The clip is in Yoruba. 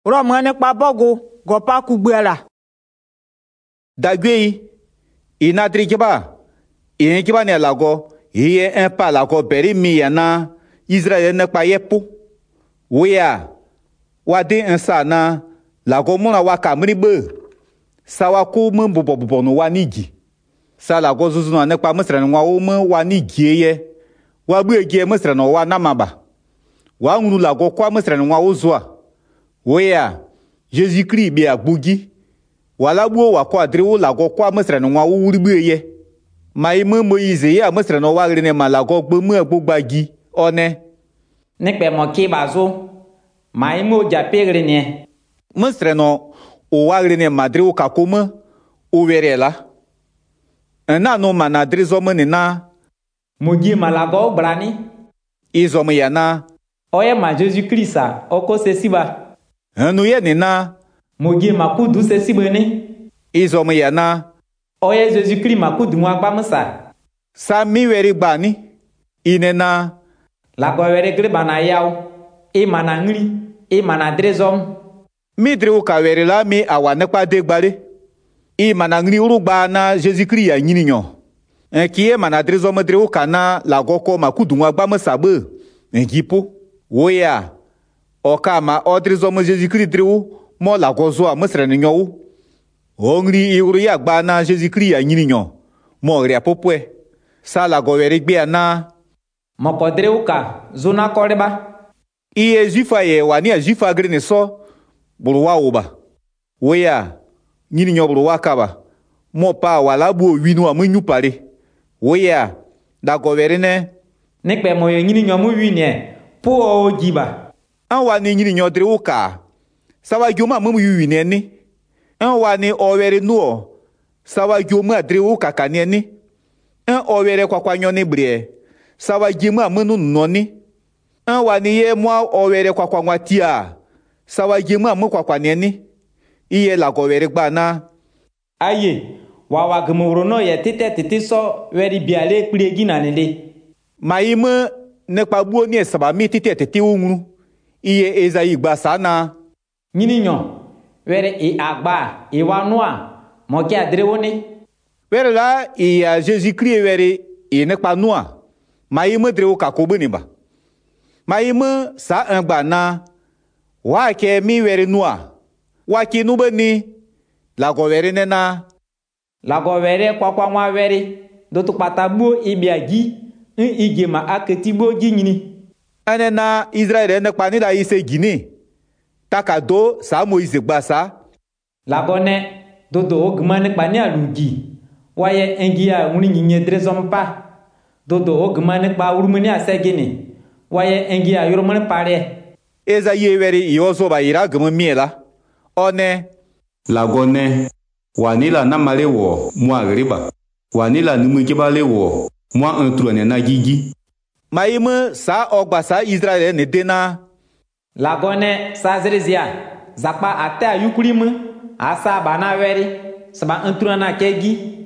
Romane pa bogo gopa kugbela. Dagui inadri kiba in kiba ne lago iye un pa lago beri mi yana Israel ne pa yepo wea wade un sa na lago mona waka mribe sawa ku mun bobo no wanigi sa lago zuzu na ne pa mesra no wa o wa nigi ye wa bu ege mesra no wa namaba wa ngunu lago kwa mesra no wa ozwa wea Jésus-Christ be agbugi wala buo wa kwa driwo lago kwa mesra no wa wuribe ye mai Moïse ya mesra no wa rene malago gbe mu agbogbagi one nekpe mo ki bazo mai mo japegre ne mesra no o wa rene madriwo kakoma o werela na no manadri zo mene na mogi malago brani izo me yana oye ma Jésus-Christ a oko sesiba anu ye ne na mogi makudu sesibene izo me yana oye Jésus-Christ makudu nwa gbamsa sa mi weri gbani ine na lago were gre bana yaw e mana ngri e mana drezom mi driwo ka weri la mi awa nekpa de gbare i mana ngri urugba na Jésus-Christ ya nyini nyo ki e mana drezom driwo kana lago ko makudu nwa gbamsa be ngipo woya oka ma odrizom Jésus-Christ driwo mo lago zo a mesre nyo ongri iuru ya gba na Jésus-Christ ya nyini nyo mo ri apopwe sa lago weri gbe na mokodreuka zona koreba iye jifa ye wani a jifa gre ne so buruwa oba woya nyini nyo buruwa kaba mo pa wala bu winu amunyu pare woya da go weri ne nekpe mo yo nyini nyo mu winie po o giba an wani nyini nyo dreuka sawa joma mu winie ni an wani o weri nuo sawa joma dreuka kaneni an o weri kwakwanyo ni brie sawa jima munu noni an wani ye mwa o weri kwakwanwa tia sawa jima mu kwakwaneni iye la go weri gba na aye wawa gmuro no ye tete so weri biale kplegi na nele maime ne pa buo ni saba mi tete ungru iye Ezayi gba sana nyini nyo were e agba e wanua mo ki adrewoni were la e Jésus-Christ were e ne pa noa maime drewo ka ko beni ba maime sa angba na wa ke mi were noa wa ki nu beni la go were ne na lago were kwakwa nwa were do to patagbo ibiagi ige ma aketibo ginyini ane na Israel ne pa ni da ise gini takado sa Moïse gba sa lagone dodo ogmane pani alugi waye engia nguni nyinye drezompa dodo ogmane pa urumani asegini waye engia yoromane pare Ezayi were iozo ba ira gmo miela one lagone wanila na male wo mwa griba wanila numu kibale wo mwa entrone na gigi maime sa ogba sa Israel ne dena lagone sazrezia zakpa ate ayukurimu asa bana weri saba entrona na kegi